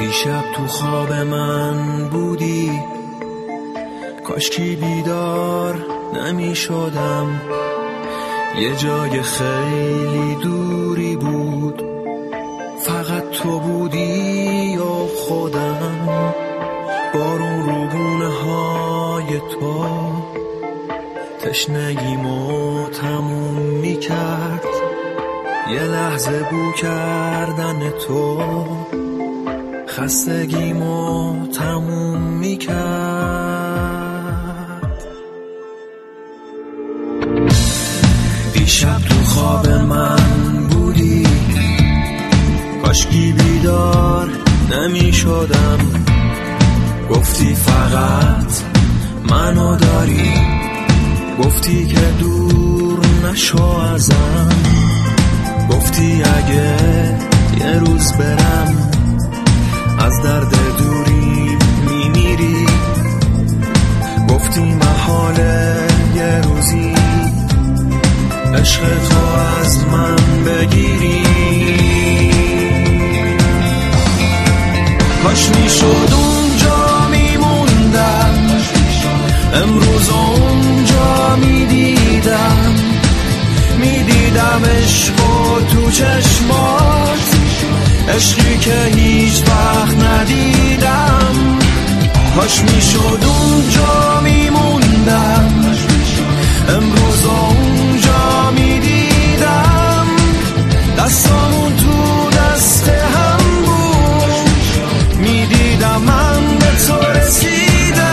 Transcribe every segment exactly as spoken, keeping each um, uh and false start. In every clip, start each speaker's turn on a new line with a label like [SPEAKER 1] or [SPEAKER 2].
[SPEAKER 1] دیشب تو خواب من بودی، کاشکی بیدار نمی شدم. یه جای خیلی دوری بود، فقط تو بودی یا خودم. بارون رو گونه های تو تشنگیمو تموم می کرد. یه لحظه بو کردن تو خستگیمو تموم می کرد. دیشب تو خواب من بودی، کاشکی بیدار نمی شدم. گفتی فقط منو داری، گفتی که دور نشو ازم. گفتی اگه یه روز برم از درد دوری میمیری. گفتی محاله یه روزی عشق تو از من بگیری. کاش میشد اونجا میموندم، امروز اونجا میدیدم. میدیدم عشقو تو چشمات، عشقی که هیچ وقت ندیدم. کاش میشد اونجا میموندم، امروز اونجا میدیدم. دستامون تو دست هم بود، میدیدم من به تو رسیدم.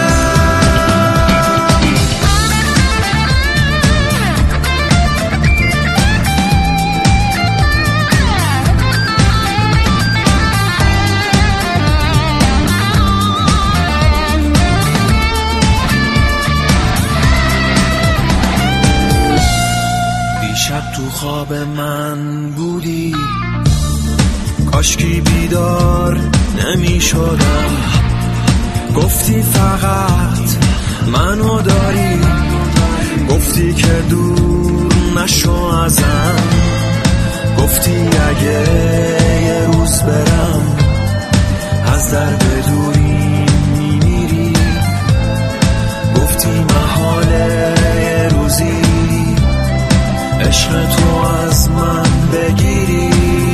[SPEAKER 1] شب تو خواب من بودی، کاشکی بیدار نمی شدم. گفتی فقط منو داری، گفتی که دور نشو ازم. گفتی اگه یه روز برم از درد دوری میمیری. گفتی محاله یه روزی عشق تو از من بگیری.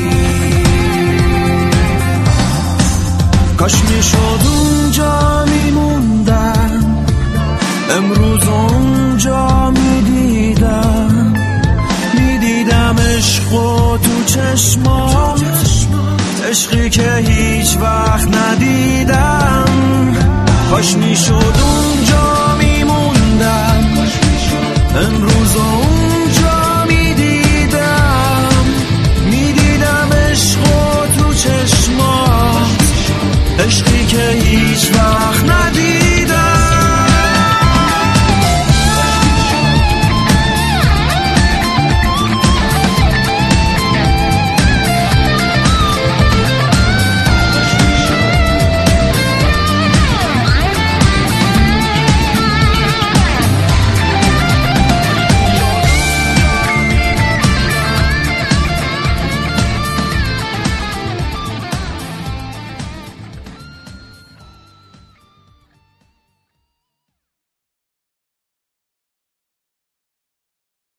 [SPEAKER 1] کاش میشد اونجا میموندم، امروز اونجا میدیدم. میدیدم عشقو تو چشمات، عشقی که هیچ وقت ندیدم. کاش میشد اونجا